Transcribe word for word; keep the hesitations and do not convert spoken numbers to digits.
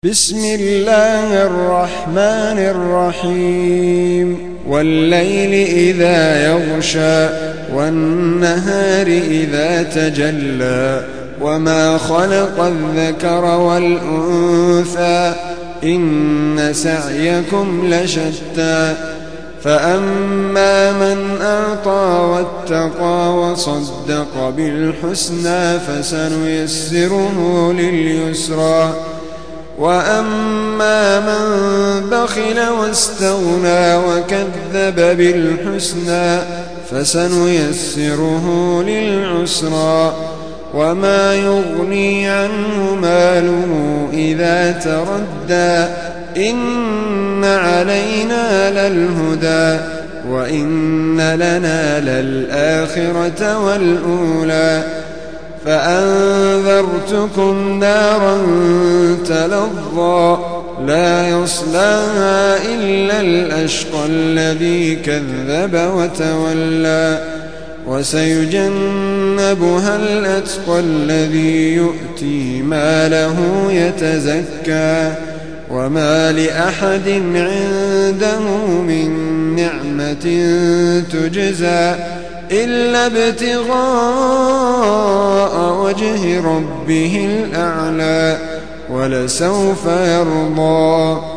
بسم الله الرحمن الرحيم والليل إذا يغشى والنهار إذا تجلى وما خلق الذكر والأنثى إن سعيكم لشتى فأما من أعطى واتقى وصدق بالحسنى فسنيسره لليسرى وأما من بخل واستغنى وكذب بالحسنى فسنيسره للعسرى وما يغني عنه ماله إذا تردى إن علينا للهدى وإن لنا للآخرة والأولى فأنذرتكم نارا تلظى لا يصلاها إلا الأشقى الذي كذب وتولى وسيجنبها الأتقى الذي يؤتي ماله يتزكى وما لأحد عنده من نعمة تجزى إلا ابتغاء وجه ربه الأعلى ولسوف يرضى.